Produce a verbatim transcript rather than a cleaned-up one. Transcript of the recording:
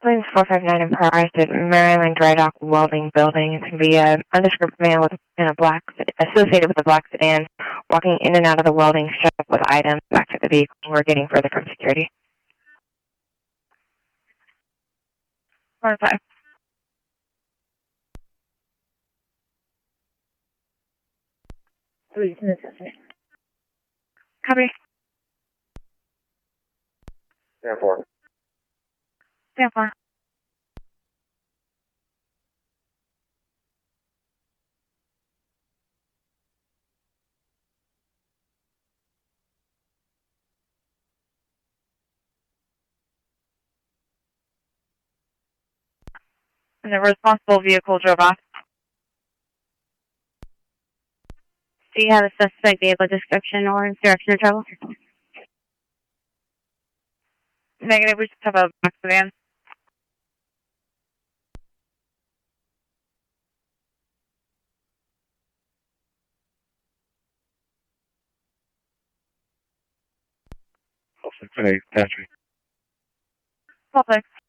Claims four five nine in progress at Maryland Dry Dock Welding Building. It's going to be an undescribed man with, in a black, associated with a black sedan, walking in and out of the welding shop with items back to the vehicle. We're getting further from security. Four five. Three, Copy. Stand four. Stand four. And the responsible vehicle drove off. Do you have a suspect vehicle description or direction of travel? Negative, we just have a black sedan. Hopefully, Patrick. Hopefully.